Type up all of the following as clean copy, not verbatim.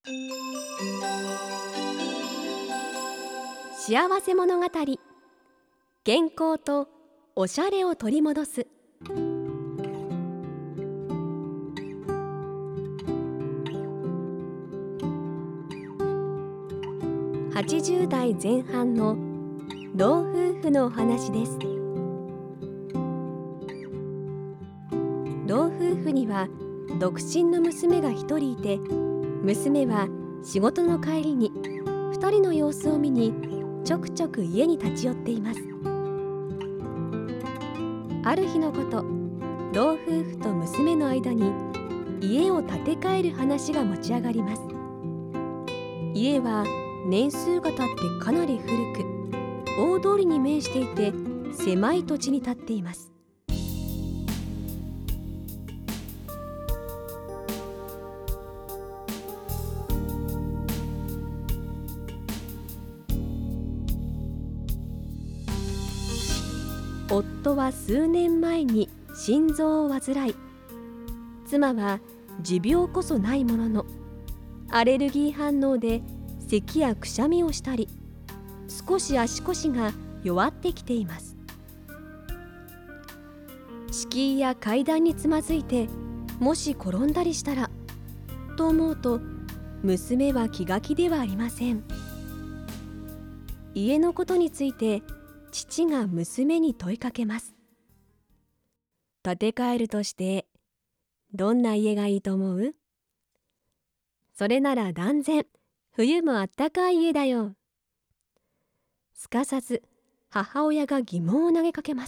幸せ物語、健康とおしゃれを取り戻す。80代前半の老夫婦のお話です。老夫婦には独身の娘が一人いて、娘は仕事の帰りに2人の様子を見にちょくちょく家に立ち寄っています。ある日のこと、老夫婦と娘の間に家を建て替える話が持ち上がります。家は年数が経ってかなり古く、大通りに面していて狭い土地に建っています。夫は数年前に心臓を患い、妻は持病こそないもののアレルギー反応で咳やくしゃみをしたり、少し足腰が弱ってきています。敷居や階段につまずいて、もし転んだりしたらと思うと、娘は気が気ではありません。家のことについて父が娘に問いかけます。建て替えるとしてどんな家がいいと思う？それなら断然冬もあったかい家だよ。すかさず母親が疑問を投げかけます。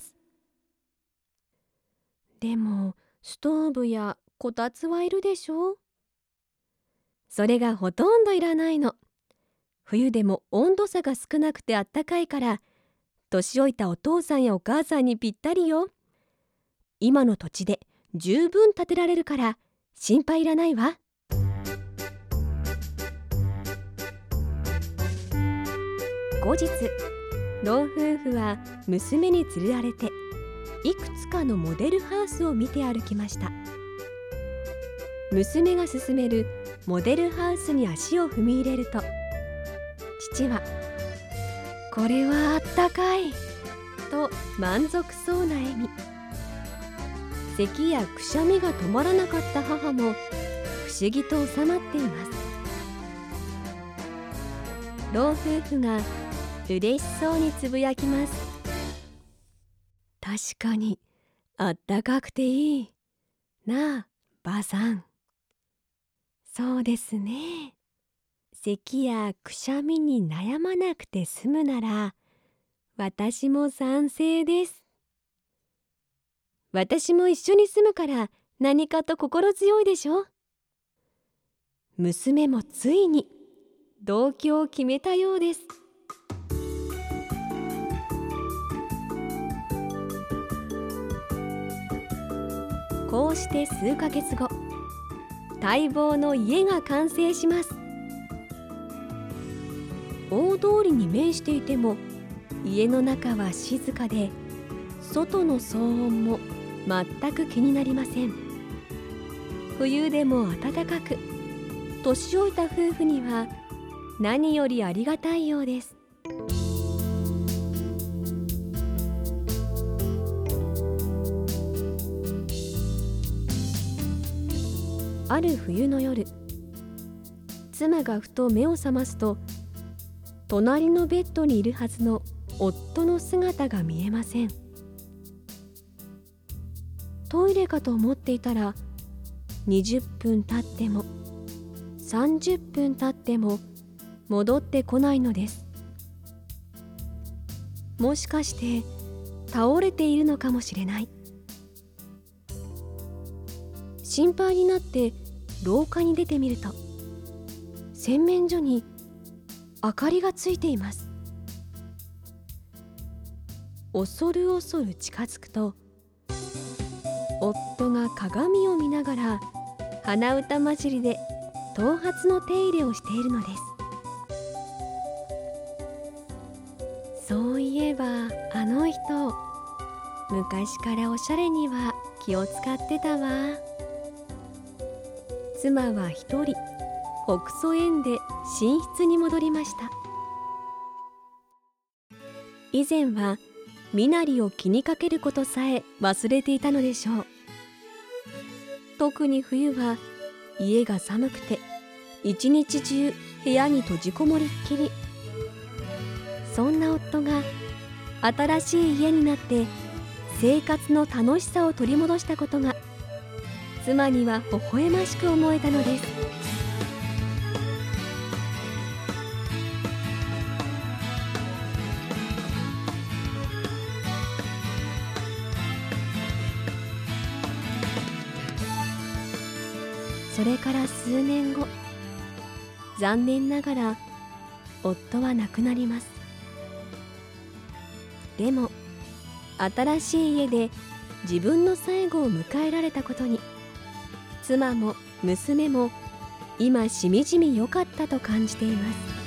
でもストーブやこたつはいるでしょ？それがほとんどいらないの。冬でも温度差が少なくてあったかいから、年老いたお父さんやお母さんにぴったりよ。今の土地で十分建てられるから心配いらないわ。後日、老夫婦は娘に連れられていくつかのモデルハウスを見て歩きました。娘が勧めるモデルハウスに足を踏み入れると、父はこれはあったかいと満足そうな笑み。咳やくしゃみが止まらなかった母も不思議と収まっています。老夫婦が嬉しそうにつぶやきます。確かにあったかくていいなあ、ばあさん。そうですね。咳やくしゃみに悩まなくて済むなら私も賛成です。私も一緒に住むから何かと心強いでしょ。娘もついに同居を決めたようです。こうして数ヶ月後、待望の家が完成します。大通りに面していても家の中は静かで、外の騒音も全く気になりません。冬でも暖かく、年老いた夫婦には何よりありがたいようです。ある冬の夜、妻がふと目を覚ますと、隣のベッドにいるはずの夫の姿が見えません。トイレかと思っていたら、20分経っても30分経っても戻ってこないのです。もしかして倒れているのかもしれない。心配になって廊下に出てみると、洗面所に明かりがついています。恐る恐る近づくと、夫が鏡を見ながら鼻歌混じりで頭髪の手入れをしているのです。そういえばあの人、昔からおしゃれには気を使ってたわ。妻は一人北曽縁で寝室に戻りました。以前は身なりを気にかけることさえ忘れていたのでしょう。特に冬は家が寒くて一日中部屋に閉じこもりっきり。そんな夫が新しい家になって生活の楽しさを取り戻したことが妻には微笑ましく思えたのです。それから数年後、残念ながら夫は亡くなります。でも新しい家で自分の最後を迎えられたことに、妻も娘も今しみじみ良かったと感じています。